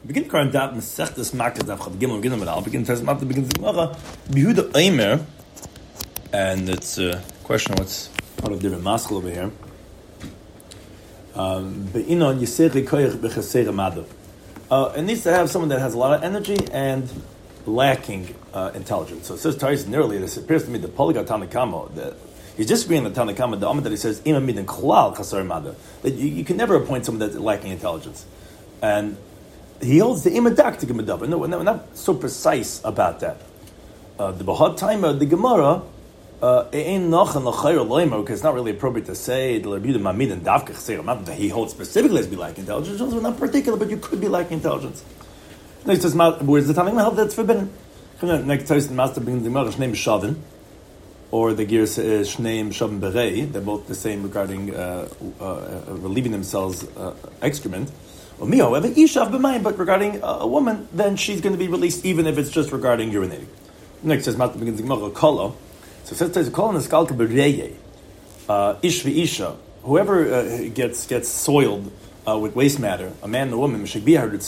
Begin current daf Masechtas Makkas daf Chav Gimel Gimel Al. Begin first after begins the Gemara. Behuda Eimer, and it's a question. What's part of different maskal over here? Be'inon Yiseri Koyach B'Chaser Madav. It needs to have someone that has a lot of energy and lacking intelligence. So it says Tyson earlier. This appears to me the Polygat Tanakama. He's disagreeing with Tanakama. The Amud that he says Imam Midin Klal Chaser Madav. That you can never appoint someone that's lacking intelligence, and he holds the imadaktik imadav. No, we're not so precise about that. The Bahad Timer, the Gemara, ain't nachan l'chayr loimer, because it's not really appropriate to say the Rabbi Mamid and Davka Chseir. Not that he holds specifically as be lacking intelligence. We're not particular, but you could be lacking intelligence. No, he says, where's the Tanakh held that's forbidden? Next time, the master brings the Gemara Shneim Shavin, or the Gears Shneim Shavin Berei. They're both the same regarding relieving themselves excrement. But regarding a woman, then she's going to be released even if it's just regarding urinating. Next says Master begins Gemara Kala. So it says Kala is Kalka Bereye. Ish v'isha. Whoever gets soiled with waste matter, a man and a woman, for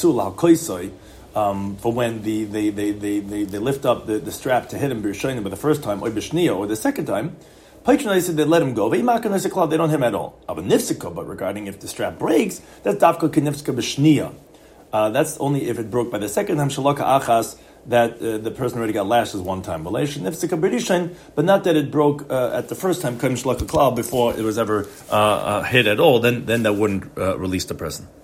when they lift up the strap to hit him for the first time, or the second time. Paitronai said they let him go. They don't hit him at all. But regarding if the strap breaks, that's dafka kinifska b'shniya. That's only if it broke by the second time. Shalaka achas, that the person already got lashes one time. But not that it broke at the first time. Before it was ever hit at all. Then that wouldn't release the person.